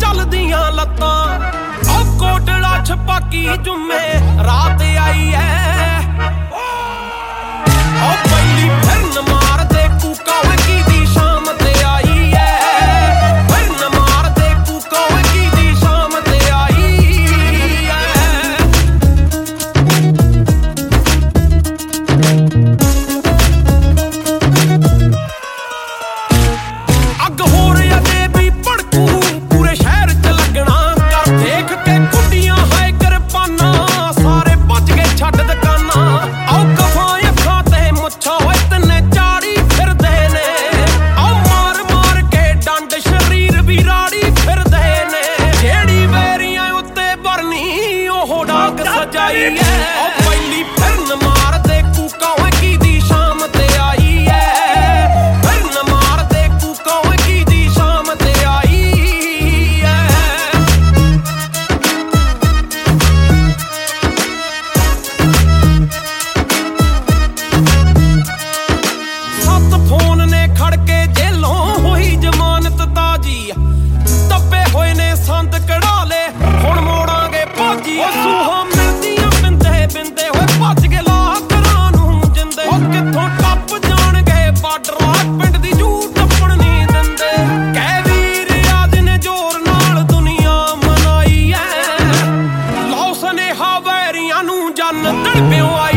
चलदियां लत्तां ओ कोटड़ा छपाकी जुम्मे रात आई है ओ पहली फिर मार दे कूका की दी शाम ते आई है फिर मार दे कूका की दी शाम ते आई है अग हो रहा दे भी भड़कू पूरे शहर च लगना कर देख के कुड़ियां है किरपाना सारे भज के छड्ड दुकाना आओ कफा अखां ते मुच्छां होए तन्ने चाड़ी फिरदे ने आओ मार मार के डंड शरीर भी राड़ी फिरदे ने जेड़ी वेरियां उत्ते भरनी ओह डाक सजाई है ओ पहली फिर मार दे कूका की दी शाम ते आई है फिर मार दे कूका की दी शाम ते आई है सत्त फोन ने खड़के जेलों होई जमानत ताजी दब्बे होए ने संद कढ़ा ले हुण मोड़ांगे भाजी ओ सूहा मिलदियां बिंदे बिंदे होए भज के ला घरां नूं जिंदे ओ कित्थों टप जाणगे बार्डरां पिंड दी जू टप्पण नहीं दिंदे कह वीर आज ने जोर नाल दुनिया मनाई है लौ सनेहा वैरियां नूं जन तड़पियों